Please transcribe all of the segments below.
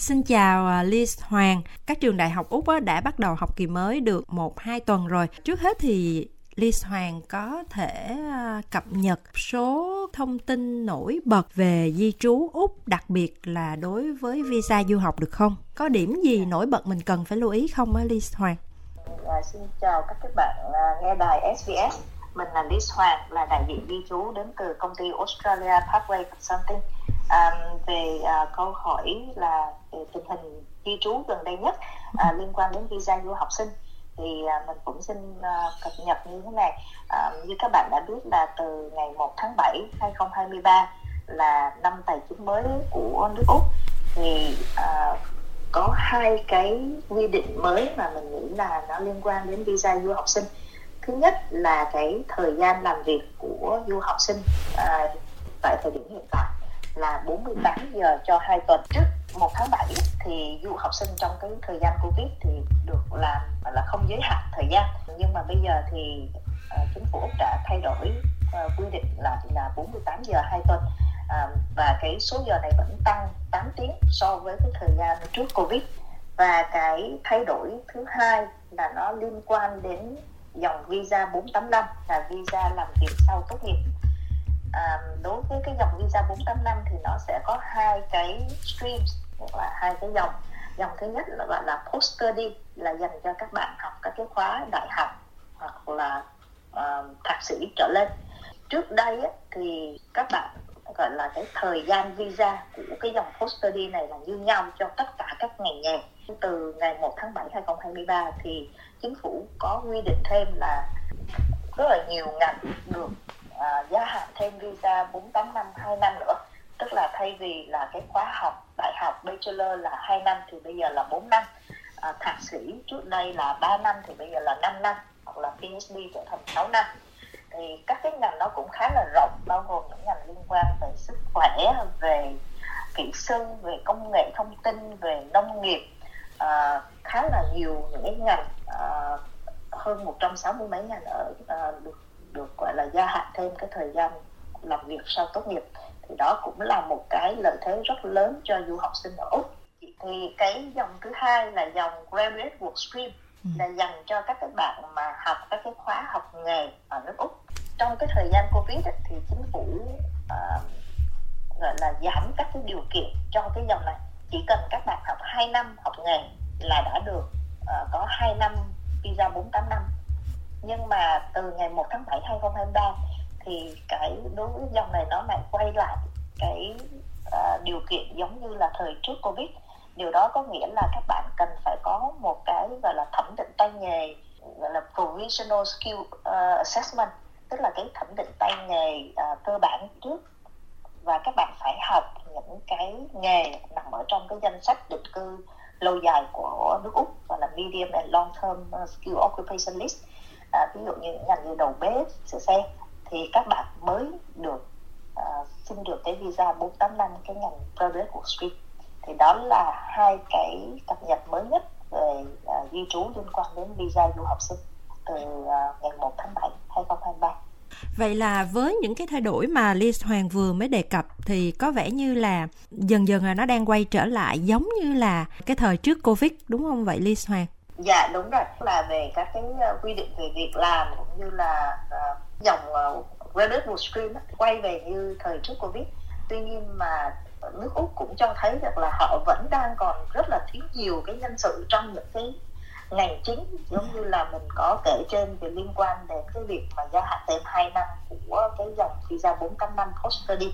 Xin chào Liz Hoàng. Các trường đại học Úc đã bắt đầu học kỳ mới được 1-2 tuần rồi. Trước hết thì Liz Hoàng có thể cập nhật số thông tin nổi bật về di trú Úc, đặc biệt là đối với visa du học được không? Có điểm gì nổi bật mình cần phải lưu ý không Liz Hoàng? Xin chào các bạn nghe đài SBS. Mình là Liz Hoàng, là đại diện di trú đến từ công ty Australia Pathway Consulting. Về câu hỏi là về tình hình di trú gần đây nhất liên quan đến visa du học sinh, thì mình cũng xin cập nhật như thế này. Như các bạn đã biết là từ ngày 1 tháng 7 2023 là năm tài chính mới của nước Úc, thì có hai cái quy định mới mà mình nghĩ là nó liên quan đến visa du học sinh. Thứ nhất là cái thời gian làm việc của du học sinh tại thời điểm hiện tại là 48 giờ cho 2 tuần. Trước 1 tháng 7 thì du học sinh trong cái thời gian Covid thì được làm là không giới hạn thời gian. Nhưng mà bây giờ thì chính phủ Úc đã thay đổi quy định là 48 giờ 2 tuần. Và cái số giờ này vẫn tăng 8 tiếng so với cái thời gian trước Covid. Và cái thay đổi thứ hai là nó liên quan đến dòng visa 485, là visa làm việc sau tốt nghiệp. Đối với cái dòng visa 485 thì nó sẽ có hai cái streams, tức là hai cái dòng. Dòng thứ nhất là gọi là post-study, là dành cho các bạn học các cái khóa đại học hoặc là thạc sĩ trở lên. Trước đây thì các bạn gọi là cái thời gian visa của cái dòng post-study này là như nhau cho tất cả các ngành nghề. Từ ngày 1 tháng 7 2023 thì chính phủ có quy định thêm là rất là nhiều ngành được gia hạn thêm visa 485 2 năm nữa. Tức là thay vì là cái khóa học đại học bachelor là 2 năm thì bây giờ là 4 năm. Thạc sĩ trước đây là 3 năm thì bây giờ là 5 năm, hoặc là PhD trở thành 6 năm. Thì các cái ngành nó cũng khá là rộng, bao gồm những ngành liên quan về sức khỏe, về kỹ sư, về công nghệ thông tin, về nông nghiệp, khá là nhiều những cái ngành, hơn 160 mấy ngành được gọi là gia hạn thêm cái thời gian làm việc sau tốt nghiệp. Thì đó cũng là một cái lợi thế rất lớn cho du học sinh ở Úc. Thì cái dòng thứ hai là dòng Graduate Work Stream, là dành cho các bạn mà học các cái khóa học nghề ở nước Úc. Trong cái thời gian Covid thì chính phủ gọi là giảm các cái điều kiện cho cái dòng này. Chỉ cần các bạn học 2 năm học nghề là đã được có 2 năm visa 485. Nhưng mà từ ngày 1 tháng 7 2023 thì cái đối với dòng này nó lại quay lại cái điều kiện giống như là thời trước Covid. Điều đó có nghĩa là các bạn cần phải có một cái gọi là thẩm định tay nghề, gọi là provisional skill assessment, tức là cái thẩm định tay nghề cơ bản trước. Và các bạn phải học những cái nghề nằm ở trong cái danh sách định cư lâu dài của nước Úc, gọi là medium and long term skill occupation list. Ví dụ như ngành như đầu bếp, sửa xe, thì các bạn mới được xin được cái visa 485, cái ngành Graduate Work Stream. Thì đó là hai cái cập nhật mới nhất về di trú liên quan đến visa du học sinh từ ngày 1 tháng 7 2023. Vậy là với những cái thay đổi mà Liz Hoàng vừa mới đề cập thì có vẻ như là dần dần là nó đang quay trở lại giống như là cái thời trước Covid, đúng không vậy Liz Hoàng? Dạ đúng rồi, là về các cái quy định về việc làm cũng như là dòng Graduate Work Stream quay về như thời trước Covid. Tuy nhiên mà nước Úc cũng cho thấy được là họ vẫn đang còn rất là thiếu nhiều cái nhân sự trong những cái ngành chính, giống như là mình có kể trên về liên quan đến cái việc mà gia hạn thêm 2 năm của cái dòng visa 485 post-study.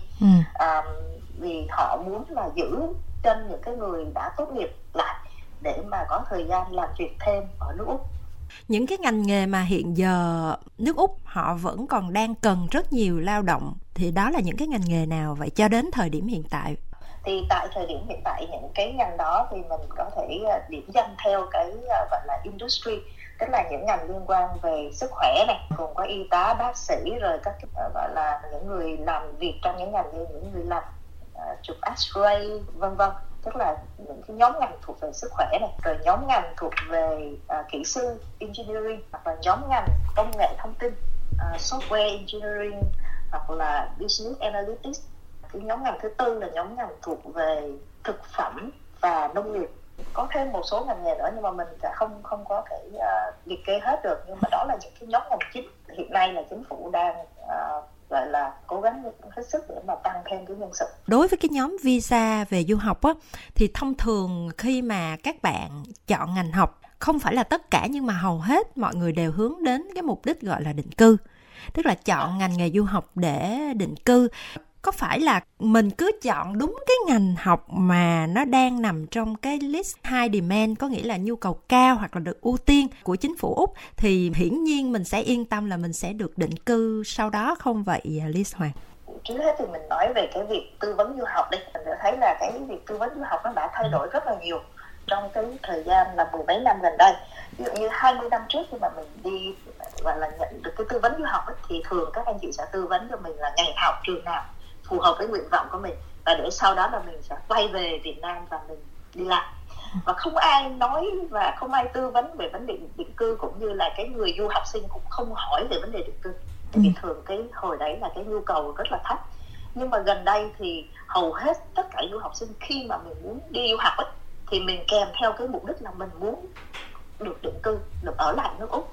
Vì họ muốn là giữ chân những cái người đã tốt nghiệp lại để mà có thời gian làm việc thêm ở nước Úc. Những cái ngành nghề mà hiện giờ nước Úc họ vẫn còn đang cần rất nhiều lao động thì đó là những cái ngành nghề nào vậy cho đến thời điểm hiện tại? Thì tại thời điểm hiện tại những cái ngành đó thì mình có thể điểm danh theo cái gọi là industry, tức là những ngành liên quan về sức khỏe này, gồm có y tá, bác sĩ, rồi các gọi là những người làm việc trong những ngành như những người làm chụp X-ray vân vân, tức là những cái nhóm ngành thuộc về sức khỏe này, rồi nhóm ngành thuộc về kỹ sư engineering, hoặc là nhóm ngành công nghệ thông tin, software engineering, hoặc là business analytics. Cái nhóm ngành thứ tư là nhóm ngành thuộc về thực phẩm, và nông nghiệp. Có thêm một số ngành nghề nữa nhưng mà mình sẽ không có thể liệt kê hết được, nhưng mà đó là những cái nhóm ngành chính hiện nay là chính phủ đang gọi là cố gắng hết sức để mà tăng thêm cái nhân sự. Đối với cái nhóm visa về du học á, thì thông thường khi mà các bạn chọn ngành học, không phải là tất cả nhưng mà hầu hết mọi người đều hướng đến cái mục đích gọi là định cư, tức là chọn ngành nghề du học để định cư. Có phải là mình cứ chọn đúng cái ngành học mà nó đang nằm trong cái list high demand, có nghĩa là nhu cầu cao hoặc là được ưu tiên của chính phủ Úc, thì hiển nhiên mình sẽ yên tâm là mình sẽ được định cư sau đó, không vậy Liz Hoàng? Trước hết thì mình nói về cái việc tư vấn du học đi. Mình đã thấy là cái việc tư vấn du học nó đã thay đổi rất là nhiều trong cái thời gian là mười mấy năm gần đây. Ví dụ như 20 năm trước khi mà mình đi và là nhận được cái tư vấn du học ấy, thì thường các anh chị sẽ tư vấn cho mình là ngành học trường nào phù hợp với nguyện vọng của mình, và để sau đó là mình sẽ quay về Việt Nam và mình đi làm. Và không ai nói và không ai tư vấn về vấn đề định cư, cũng như là cái người du học sinh cũng không hỏi về vấn đề định cư. Tại vì thường cái hồi đấy là cái nhu cầu rất là thấp. Nhưng mà gần đây thì hầu hết tất cả du học sinh khi mà mình muốn đi du học ấy, thì mình kèm theo cái mục đích là mình muốn được định cư, được ở lại nước Úc.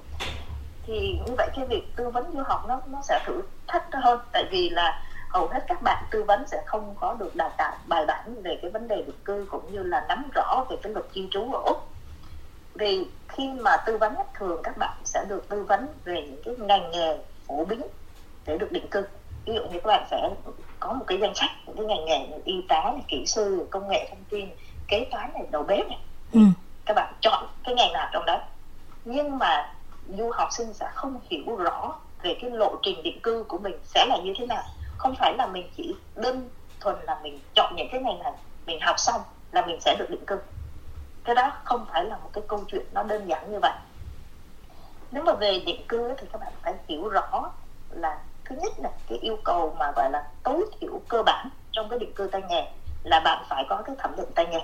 Thì như vậy cái việc tư vấn du học nó sẽ thử thách hơn, tại vì là hầu hết các bạn tư vấn sẽ không có được đào tạo bài bản về cái vấn đề định cư, cũng như là nắm rõ về cái luật cư trú ở Úc. Vì khi mà tư vấn thường các bạn sẽ được tư vấn về những cái ngành nghề phổ biến để được định cư. Ví dụ như các bạn sẽ có một cái danh sách những cái ngành nghề như y tá, kỹ sư, công nghệ thông tin, kế toán này, đầu bếp này. Các bạn chọn cái ngành nào trong đó. Nhưng mà du học sinh sẽ không hiểu rõ về cái lộ trình định cư của mình sẽ là như thế nào. Không phải là mình chỉ đơn thuần là mình chọn những cái ngành này, mình học xong là mình sẽ được định cư. Cái đó không phải là một cái câu chuyện nó đơn giản như vậy. Nếu mà về định cư thì các bạn phải hiểu rõ là thứ nhất là cái yêu cầu mà gọi là tối thiểu cơ bản trong cái định cư tay nghề là bạn phải có cái thẩm định tay nghề.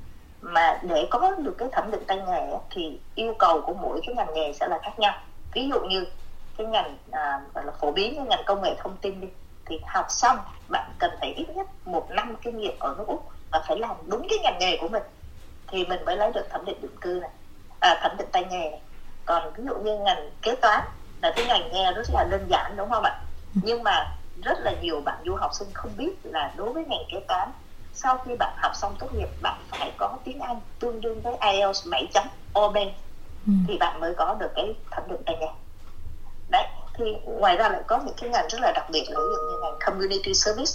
Mà để có được cái thẩm định tay nghề thì yêu cầu của mỗi cái ngành nghề sẽ là khác nhau. Ví dụ như cái ngành gọi là phổ biến như ngành công nghệ thông tin đi, thì học xong bạn cần phải ít nhất 1 năm kinh nghiệm ở nước Úc và phải làm đúng cái ngành nghề của mình thì mình mới lấy được thẩm định định cư này, thẩm định tay nghề này. Còn ví dụ như ngành kế toán là cái ngành nghe rất là đơn giản, đúng không ạ? Nhưng mà rất là nhiều bạn du học sinh không biết là đối với ngành kế toán, sau khi bạn học xong tốt nghiệp bạn phải có tiếng Anh tương đương với IELTS 7 chấm OB thì bạn mới có được cái thẩm định tay nghề. Đấy, thì ngoài ra lại có những cái ngành rất là đặc biệt, ví dụ như ngành Community Service.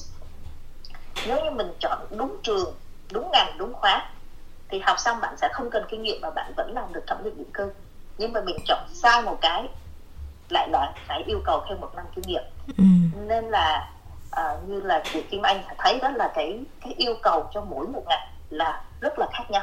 Nếu như mình chọn đúng trường, đúng ngành, đúng khóa thì học xong bạn sẽ không cần kinh nghiệm và bạn vẫn làm được thẩm định định cư. Nhưng mà mình chọn sai một cái lại là phải yêu cầu thêm 1 năm kinh nghiệm. Nên là như là chị Kim Anh thấy đó là cái yêu cầu cho mỗi một ngành là rất là khác nhau.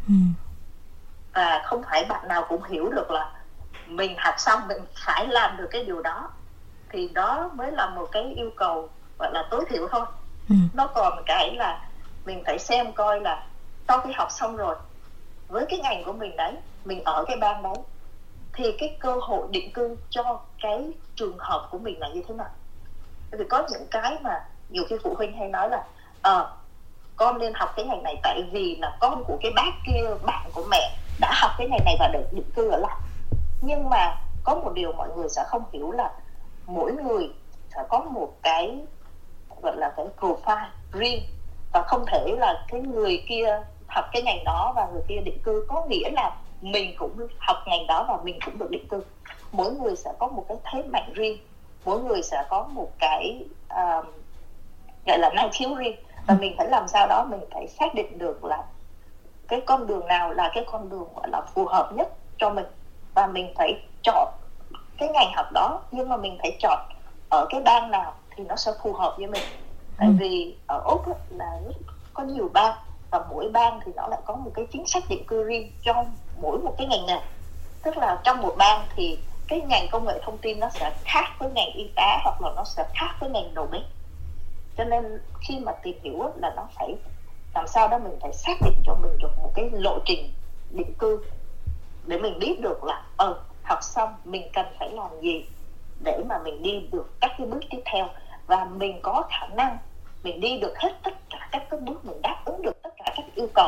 Và không phải bạn nào cũng hiểu được là mình học xong mình phải làm được cái điều đó, thì đó mới là một cái yêu cầu gọi là tối thiểu thôi. Nó còn cái là mình phải xem coi là sau khi học xong rồi với cái ngành của mình đấy, mình ở cái bang đấy thì cái cơ hội định cư cho cái trường hợp của mình là như thế nào. Bởi vì có những cái mà nhiều khi phụ huynh hay nói là con nên học cái ngành này tại vì là con của cái bác kia, bạn của mẹ đã học cái ngành này và được định cư ở lại. Nhưng mà có một điều mọi người sẽ không hiểu là mỗi người sẽ có một cái gọi là cái profile riêng, và không thể là cái người kia học cái ngành đó và người kia định cư có nghĩa là mình cũng học ngành đó và mình cũng được định cư. Mỗi người sẽ có một cái thế mạnh riêng, mỗi người sẽ có một cái gọi là năng khiếu riêng, và mình phải làm sao đó mình phải xác định được là cái con đường nào là cái con đường gọi là phù hợp nhất cho mình, và mình phải chọn cái ngành học đó, nhưng mà mình phải chọn ở cái bang nào thì nó sẽ phù hợp với mình. Tại vì ở Úc là có nhiều bang và mỗi bang thì nó lại có một cái chính sách định cư riêng cho mỗi một cái ngành nghề. Tức là trong một bang thì cái ngành công nghệ thông tin nó sẽ khác với ngành y tá, hoặc là nó sẽ khác với ngành đầu bếp. Cho nên khi mà tìm hiểu là nó phải làm sao đó mình phải xác định cho mình được một cái lộ trình định cư để mình biết được là học xong mình cần phải làm gì để mà mình đi được các cái bước tiếp theo, và mình có khả năng mình đi được hết tất cả các cái bước, mình đáp ứng được tất cả các yêu cầu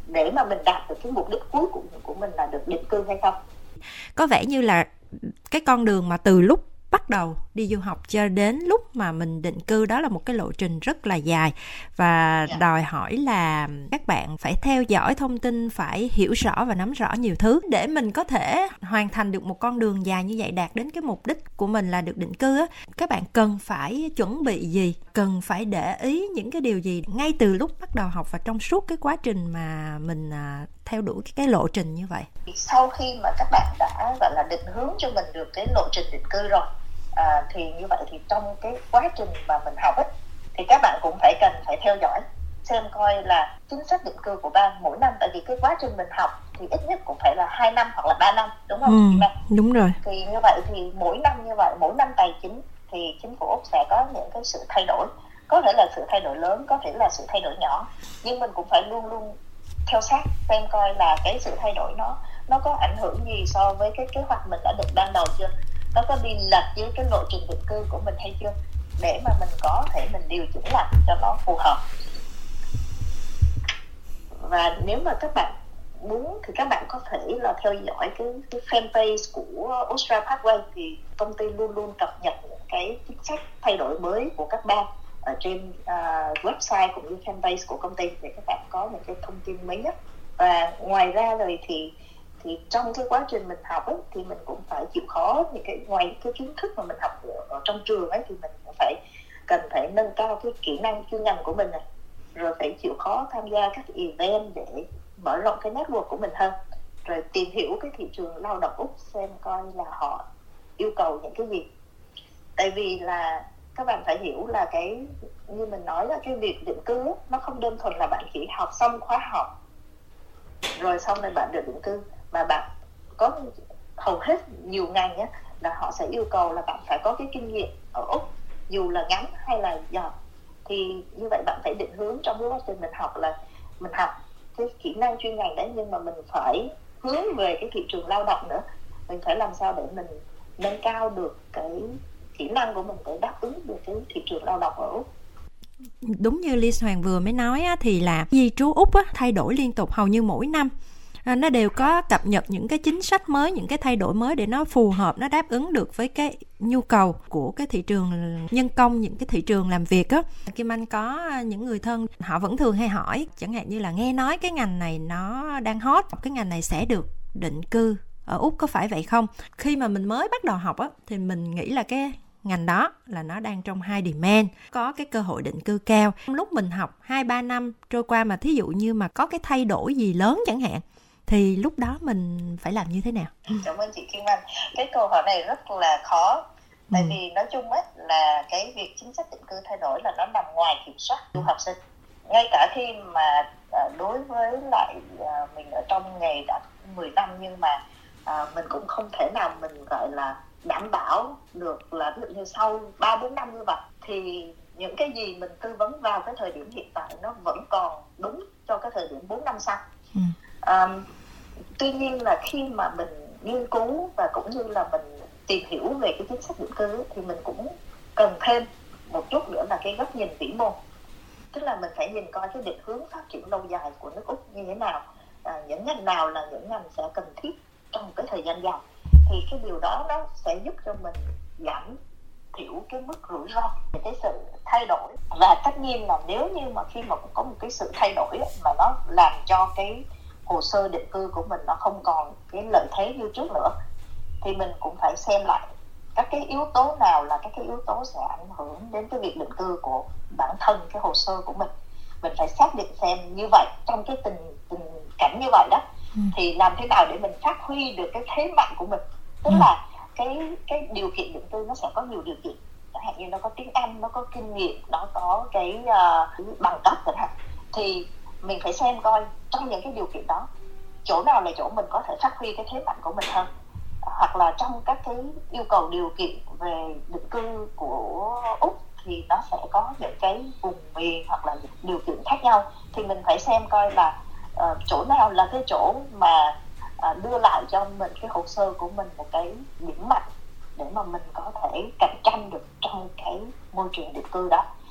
để mà mình đạt được cái mục đích cuối của mình là được định cư hay không. Có vẻ như là cái con đường mà từ lúc bắt đầu đi du học cho đến lúc mà mình định cư, đó là một cái lộ trình rất là dài và đòi hỏi là các bạn phải theo dõi thông tin, phải hiểu rõ và nắm rõ nhiều thứ để mình có thể hoàn thành được một con đường dài như vậy, đạt đến cái mục đích của mình là được định cư á. Các bạn cần phải chuẩn bị gì, cần phải để ý những cái điều gì ngay từ lúc bắt đầu học và trong suốt cái quá trình mà mình theo đuổi cái lộ trình như vậy. Sau khi mà các bạn đã gọi là định hướng cho mình được cái lộ trình định cư rồi, thì như vậy thì trong cái quá trình mà mình học ấy, thì các bạn cũng cần phải theo dõi xem coi là chính sách định cư của bang mỗi năm, tại vì cái quá trình mình học thì ít nhất cũng phải là 2 năm hoặc là 3 năm, đúng không? Đúng rồi. Thì như vậy thì mỗi năm như vậy, mỗi năm tài chính thì chính phủ Úc sẽ có những cái sự thay đổi, có thể là sự thay đổi lớn, có thể là sự thay đổi nhỏ, nhưng mình cũng phải luôn luôn theo sát xem coi là cái sự thay đổi nó có ảnh hưởng gì so với cái kế hoạch mình đã định ban đầu chưa, nó có đi lệch với cái lộ trình định cư của mình hay chưa, để mà mình có thể mình điều chỉnh lại cho nó phù hợp. Và nếu mà các bạn muốn thì các bạn có thể là theo dõi cái fanpage của Australia Pathway, thì công ty luôn luôn cập nhật những cái chính sách thay đổi mới của các bang ở trên website cũng như fanpage của công ty để các bạn có những cái thông tin mới nhất. Và ngoài ra rồi thì trong cái quá trình mình học ấy, thì mình cũng phải chịu khó những cái, ngoài cái kiến thức mà mình học ở trong trường ấy, thì mình cũng cần phải nâng cao cái kỹ năng chuyên ngành của mình này, rồi phải chịu khó tham gia các event để mở rộng cái network của mình hơn, rồi tìm hiểu cái thị trường lao động Úc xem coi là họ yêu cầu những cái gì. Tại vì là các bạn phải hiểu là cái như mình nói là cái việc định cư ấy, nó không đơn thuần là bạn chỉ học xong khóa học rồi xong rồi bạn được định cư, mà bạn có hầu hết nhiều ngành nhé là họ sẽ yêu cầu là bạn phải có cái kinh nghiệm ở Úc, dù là ngắn hay là dài. Thì như vậy bạn phải định hướng trong cái quá trình mình học là mình học cái kỹ năng chuyên ngành đấy, nhưng mà mình phải hướng về cái thị trường lao động nữa. Mình phải làm sao để mình nâng cao được cái kỹ năng của mình để đáp ứng được cái thị trường lao động ở Úc. Đúng như Liz Hoàng vừa mới nói á, thì là di trú Úc á, thay đổi liên tục hầu như mỗi năm. Nó đều có cập nhật những cái chính sách mới, những cái thay đổi mới để nó phù hợp, nó đáp ứng được với cái nhu cầu của cái thị trường nhân công, những cái thị trường làm việc á. Kim Anh có những người thân, họ vẫn thường hay hỏi, chẳng hạn như là nghe nói cái ngành này nó đang hot, cái ngành này sẽ được định cư ở Úc, có phải vậy không? Khi mà mình mới bắt đầu học á, thì mình nghĩ là cái ngành đó là nó đang trong high demand, có cái cơ hội định cư cao. Lúc mình học 2-3 năm trôi qua mà thí dụ như mà có cái thay đổi gì lớn chẳng hạn, thì lúc đó mình phải làm như thế nào? Cảm ơn chị Kim Anh. Cái câu hỏi này rất là khó. Tại vì nói chung ấy là cái việc chính sách định cư thay đổi là nó nằm ngoài kiểm soát du học sinh. Ngay cả khi mà đối với lại mình ở trong nghề đã 10 năm, nhưng mà mình cũng không thể nào mình gọi là đảm bảo được là ví dụ như sau 3-4 năm như vậy thì những cái gì mình tư vấn vào cái thời điểm hiện tại nó vẫn còn đúng cho cái thời điểm 4 năm sau. Tuy nhiên là khi mà mình nghiên cứu và cũng như là mình tìm hiểu về cái chính sách định cư thì mình cũng cần thêm một chút nữa là cái góc nhìn vĩ mô, tức là mình phải nhìn coi cái định hướng phát triển lâu dài của nước Úc như thế nào, những ngành nào là những ngành sẽ cần thiết trong cái thời gian dài, thì cái điều đó nó sẽ giúp cho mình giảm thiểu cái mức rủi ro, cái sự thay đổi. Và tất nhiên là nếu như mà khi mà có một cái sự thay đổi mà nó làm cho cái hồ sơ định cư của mình nó không còn cái lợi thế như trước nữa, thì mình cũng phải xem lại các cái yếu tố nào là các cái yếu tố sẽ ảnh hưởng đến cái việc định cư của bản thân cái hồ sơ của mình. Mình phải xác định xem như vậy trong cái tình cảnh như vậy đó, thì làm thế nào để mình phát huy được cái thế mạnh của mình, tức là cái điều kiện định cư nó sẽ có nhiều điều kiện, chẳng hạn như nó có tiếng Anh, nó có kinh nghiệm, nó có cái bằng cấp chẳng hạn, thì mình phải xem coi trong những cái điều kiện đó chỗ nào là chỗ mình có thể phát huy cái thế mạnh của mình hơn, hoặc là trong các cái yêu cầu điều kiện về định cư của Úc thì nó sẽ có những cái vùng miền hoặc là điều kiện khác nhau, thì mình phải xem coi là chỗ nào là cái chỗ mà đưa lại cho mình cái hồ sơ của mình một cái điểm mạnh để mà mình có thể cạnh tranh được trong cái môi trường định cư đó.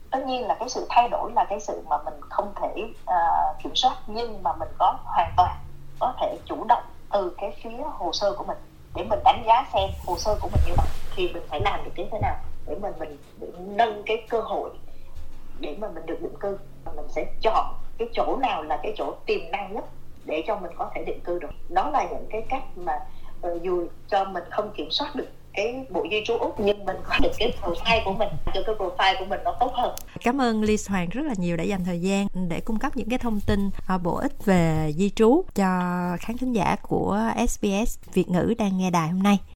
Tất nhiên là cái sự thay đổi là cái sự mà mình không thể kiểm soát, nhưng mà mình hoàn toàn có thể chủ động từ cái phía hồ sơ của mình để mình đánh giá xem hồ sơ của mình như vậy thì mình phải làm được như thế nào để mình nâng cái cơ hội để mà mình được định cư. Mình sẽ chọn cái chỗ nào là cái chỗ tiềm năng nhất để cho mình có thể định cư được. Đó là những cái cách mà dù cho mình không kiểm soát được cái bộ di trú Úc, nhưng mình có được cái profile của mình, cho cái profile của mình nó tốt hơn. Cảm ơn Liz Hoàng rất là nhiều đã dành thời gian để cung cấp những cái thông tin bổ ích về di trú cho khán thính giả của SBS Việt ngữ đang nghe đài hôm nay.